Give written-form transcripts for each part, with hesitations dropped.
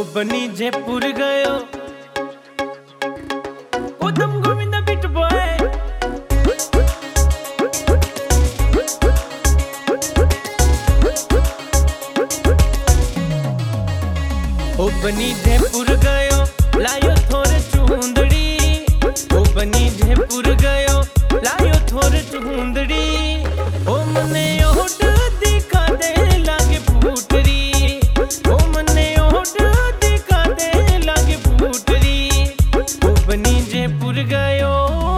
बनी जयपुर गयो उधम गोविंद बिट बॉय ओ बनी जयपुर गयो लायो थोड़े चुंदड़ी ओ बनी जयपुर गयो लायो थोड़े चुंदड़ी ओ मने ओट दिखा दे लागे फूटरी ओ मने ओट दिखा दे लागे फूटरी ओ बनी जयपुर गयो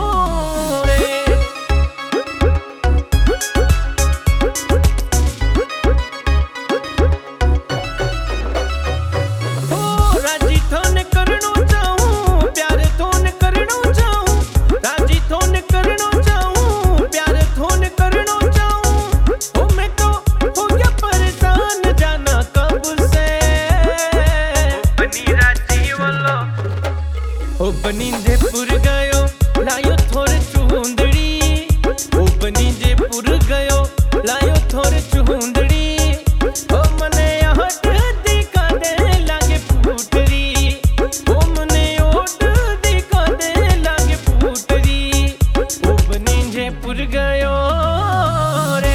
ओ बनी जयपुर गयो लायो थोड़े चुंदड़ी ओ बनी जयपुर गयो लायो थोड़े चुंदड़ी ओ मने हट दिखा दे लागे फूटरी ओ मने ओट दिखा दे लागे फूटरी ओ बनी जयपुर गयो रे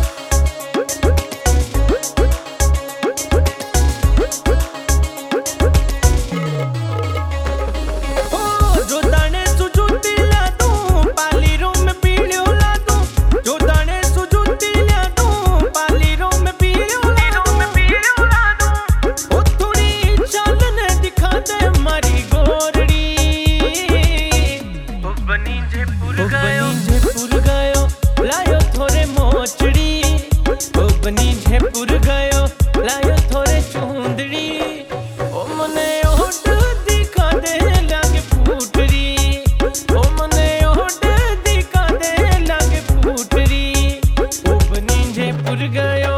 जयपुर गयो लायो थोड़े मोचड़ी ओ बनी जयपुर गयो लायो थोड़े चुंदड़ी ओ मने ओट दिखा दे लागे फूटरी ओ मने ओट दिखा दे लागे फूटरी ओ बनी जयपुर गयो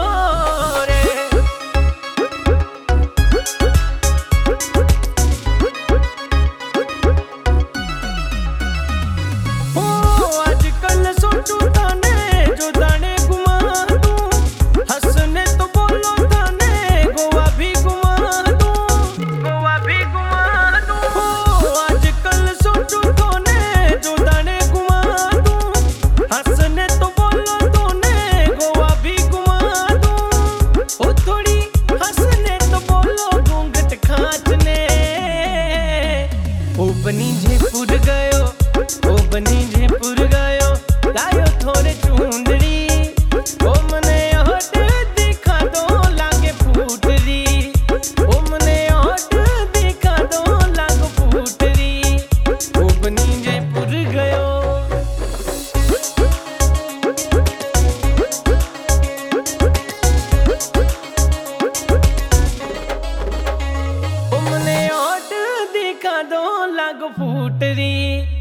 ओ बनी जयपुर गयो ओ बनी जयपुर गयो लायो थोड़े चुंदड़ी ओ मने हट दिखा दो लागे फूटरी ओ मने हट दिखा दो लागे फूटरी ओ बनी जयपुर गयो ओ मने हट दिखा दो लागे फूटरी।